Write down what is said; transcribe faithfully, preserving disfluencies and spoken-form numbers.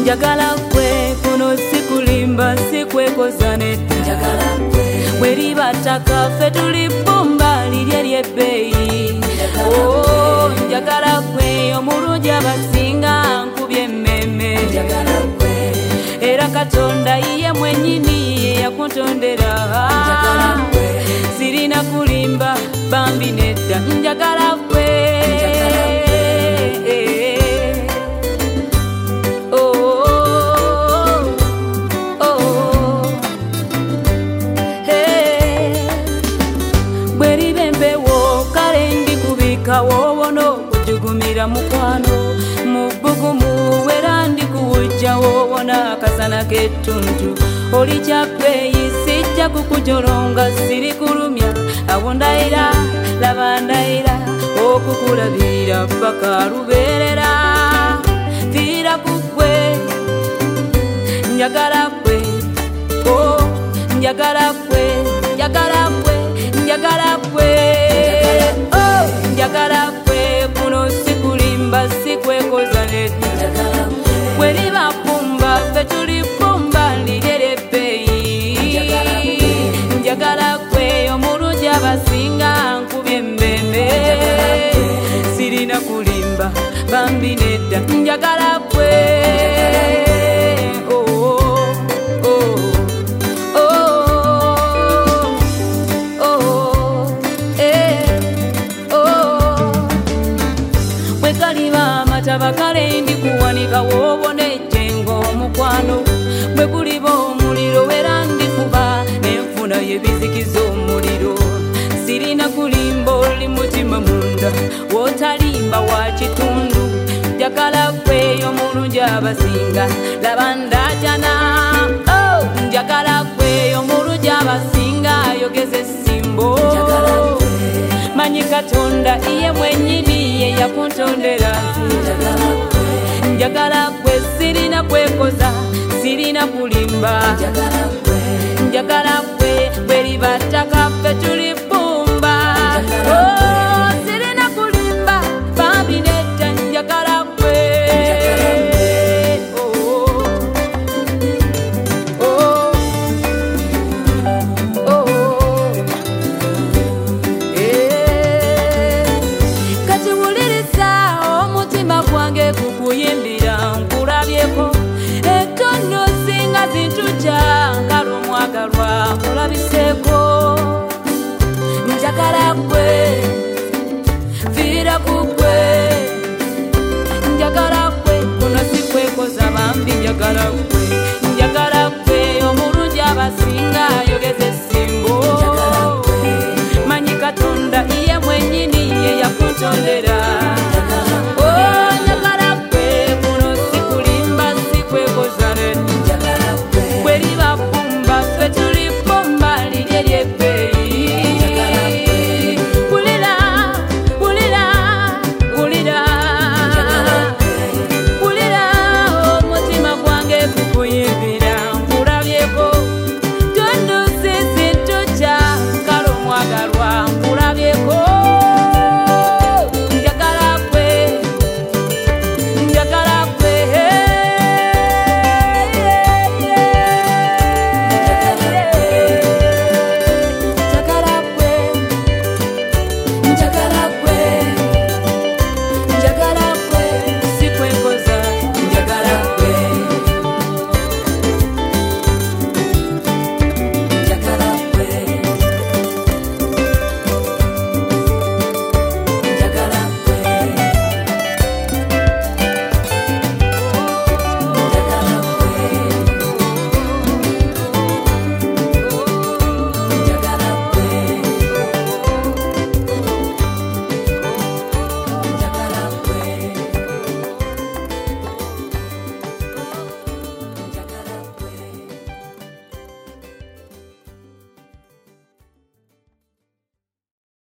njagala kwe kuno sikulimba sikwekoza nedda njagala kwe bweriba ttaka ffe tuli bbumba lirye lyebbeeyi oh njagala kwe omulungi abasinga nkubye emmeme njagala kwe era Katonda yiye mwennyini ye yakuntondera njagala kwe sirina kulimba bambi nedda njagala kwe wowono kujugumira mukwano mubugumu wera ndi kuwujja wowona akasana k'ettuntu oli kyappeeyi sijja kukujolonga siri kulumya awo ndayira laba ndayira okukulabirira paka lubeerera fiira ku ggwe njagala kwe o njagala kwe njagala kwe njagala kwe njagala kwe kuno sikulimba sikwekoza nedda bweriba ppumba ffe tuli ppumba lirye lyebbeeyi njagala kwe omulungi abasinga nkubye emmeme sirina kulimba bambi nedda njagala kwe abakale ndi kuwanika woobona ejjengo omukwano bwe guliba omuliro era ndikuba nenfuna yebizikiza omuliro sirina kulimba oli mutima munda wootalimba wa kitundu njagala kweyo omulungi abasinga laba ndajana oh, njagala kweyo omulungi abasinga ayogeza essimbo manyi Katonda iye mwennyini ye yakuntondera njagala kwe sirina kwekoza sirina kulimba njagala kwe bweriba ttaka ffe tuli bbumba oh, sirina kulimba bambi nedda njagala kwe oh, oh, oh, oh. Eh, kati wuliriza omutima gwange kukuyimbira nkulabyeko ettono singa zintuja ngalo omwagalwa mulabiseeko njagala kwe fiira ku ggwe njagala kwe kuno sikwekoza bambi njagala